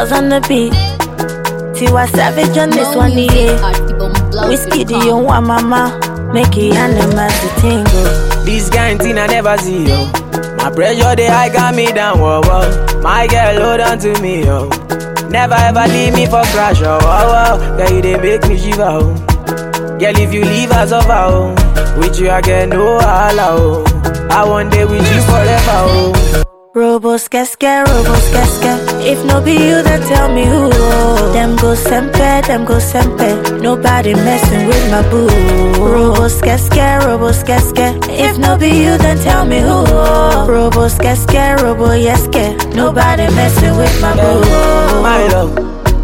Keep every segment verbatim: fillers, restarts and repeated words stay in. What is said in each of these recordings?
girls on the beat. Tiwa Savage on this one, yeah. Whiskey, do you want mama? Make it animals to tingle. This kind thing I never see, yo. My pressure, they high got me down, whoa, whoa. My girl, hold on to me, yo. Never ever leave me for crash, oh, oh, oh. Girl, you they make me shiver, oh. Girl, if you leave us over, oh. With you, I get no allow, oh. I want day with you forever, oh. Robo skeske, robo skeske. If no be you, then tell me who. Them go sempe, them go sempe. Nobody messing with my boo. Robo skeske, robo skeske. If no be you, then tell me who. Robo skeske, robo yeske. Nobody messing with my boo. My love,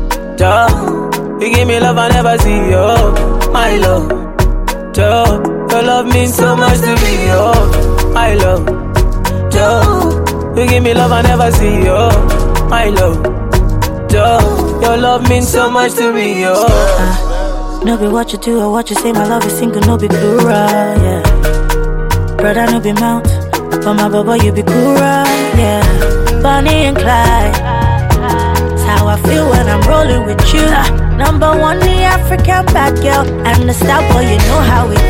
duh. You give me love I never see, yo. My love, duh. Your love means so much to me, yo. My love, duh. You give me love I never see, yo. My love, duh. Your love means so much to me, yo. uh, No be what you do or what you say. My love is single, no be plural, yeah. Brother, no be mount, but my baba, you be cool, yeah. Bonnie and Clyde, that's how I feel when I'm rolling with you. uh, Number one, the African bad girl. And the star boy, you know how we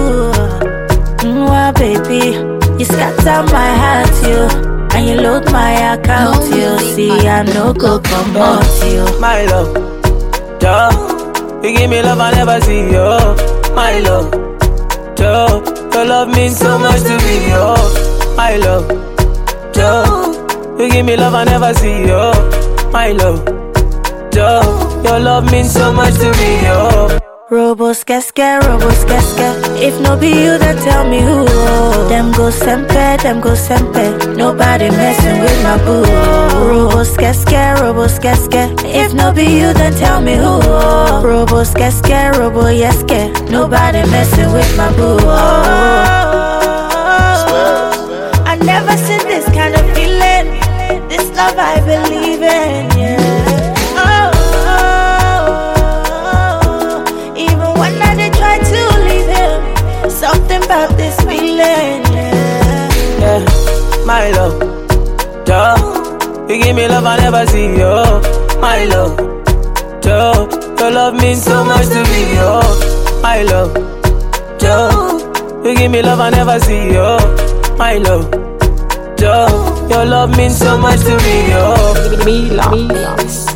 do. Mwah, baby, you scatter my heart, you. And you load my account, you see I no go come out, you. My love, duh. You give me love I never see, yo. My love, duh. Your love means so much to me, yo. My love, duh. You give me love I never see, yo. My love, duh. Your love means so much to me, yo. Robo skeske, robo skeske. If no be you, then tell me who. Them go sempe, them go sempe. Nobody messing with my boo. Robo skeske, robo skeske. If no be you, then tell me who. Robo skeske, robo yeske. Nobody messing with my boo. I never seen this kind of feeling. This love I believe in, yeah. Something about this feeling, yeah. Yeah, my love, duh. You give me love I never see, yo. My love, duh. Your love means so much to me, yo. My love, duh. You give me love I never see, yo. My love, duh. Your love means so much to me, yo. Me love.